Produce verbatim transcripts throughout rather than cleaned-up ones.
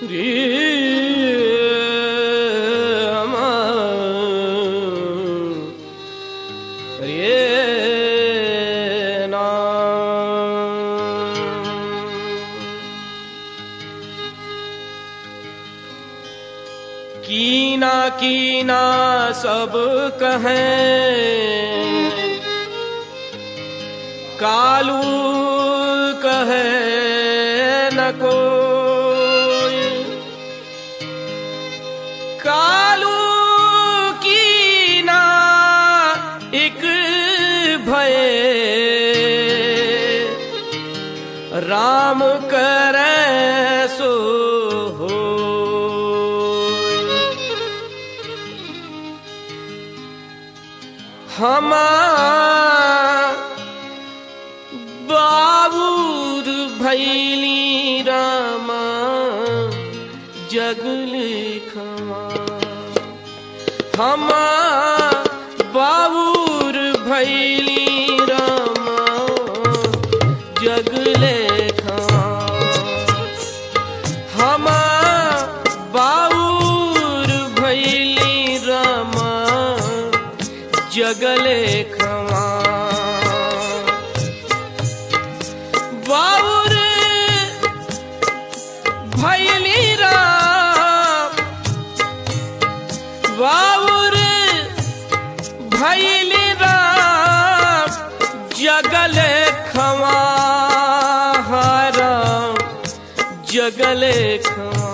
कीना कीना सब कहें, कालू कहे न कोई। कालू कीना एक भय, राम करे सो हो। हमा बाबूर भैली रामा जगल खमा। हमा बाबूर भैली रामा जगल खमा। हमा बाबूर भैली रामा जगले खमा। बाबूर भैली राम, बाबूर भैली राम जगले खमा। राम जगले खमा।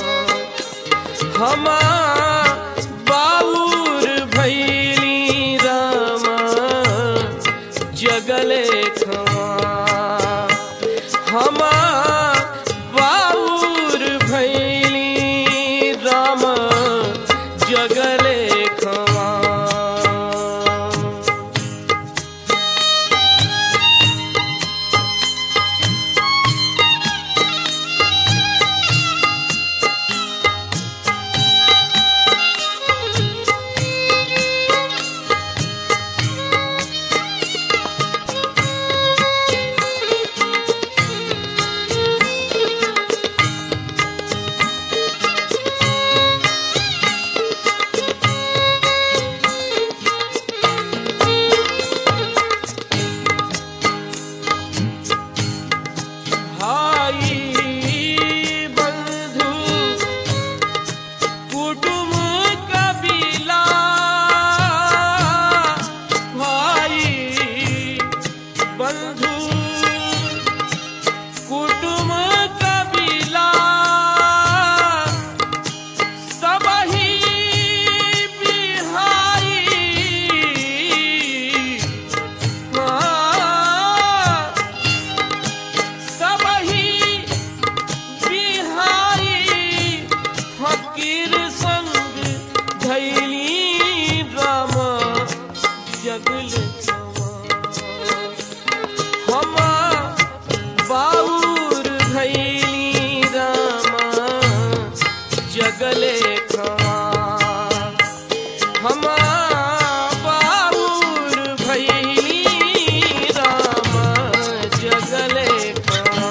हमा बाबूर भैली रामा जगले खमा। हमा बाबूर भैली रामा जगले खमा। जगले खमा। हमा बाबूर भैली रामा जगले खमा।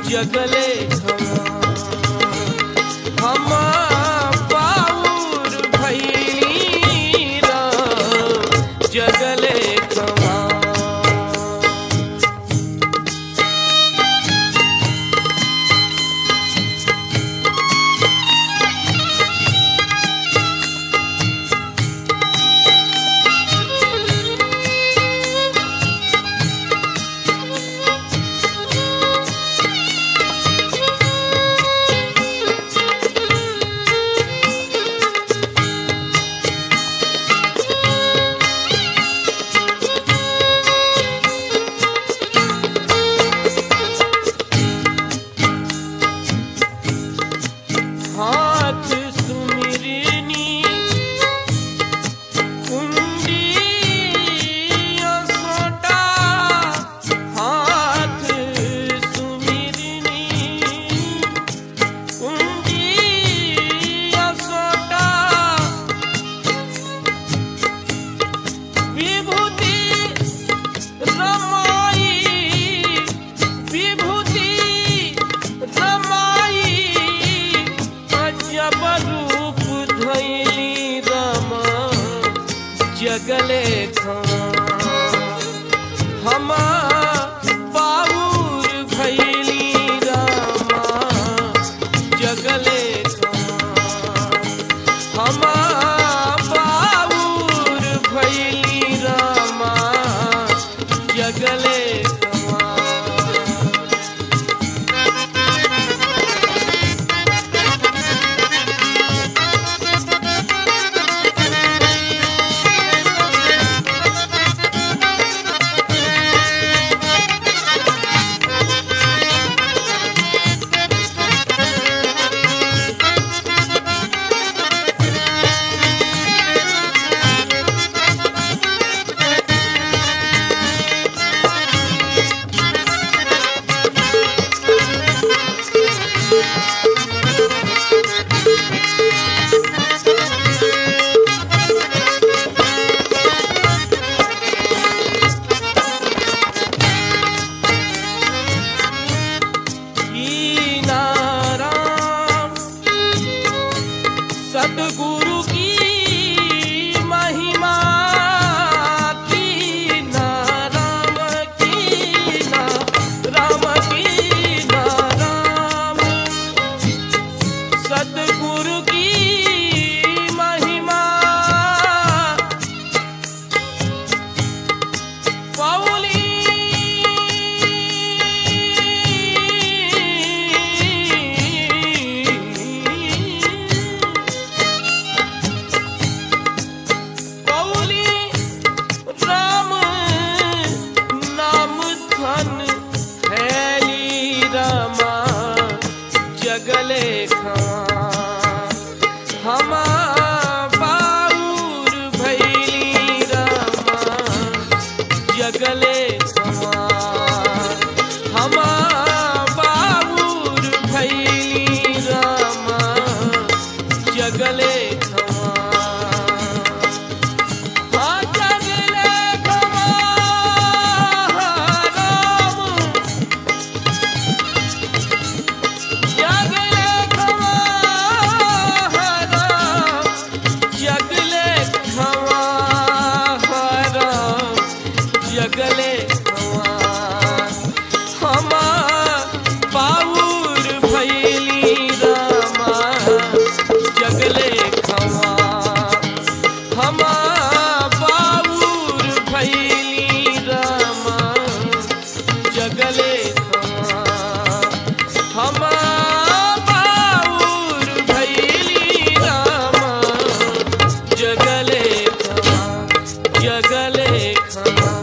जगले खवा हम बाउर भइली राम जगले खवा। हाथ सुमिरनी कुंडी सोटा हाथ सुमिरनी कुंडी सोटा विभूति रमाई विभूति रमाई जब रूप धइली रामा जगले खवा हम बाउर भइली रामा जगले खवा हम बाउर भइली रामा जगले खवा। सतगुरु की महिमा की ना राम की ना राम की ना राम सतगुरु की महिमा पौली जगले खवा हम बाउर भइली रामा जगले खवा हम बाउर भइली रामा जगले खवा। हाँ जगले खवा राम जगले खवा राम जगले खवा राम जगले खवा हम बाउर भइली रामा जगले खवा हम बाउर भइली रामा जगले खवा हम बाउर भइली रामा जगले खवा जगले खवा।